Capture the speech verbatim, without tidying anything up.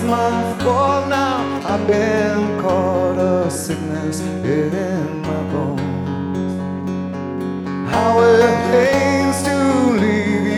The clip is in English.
my fault now. I've been caught a sickness in my bones. How it pains to leave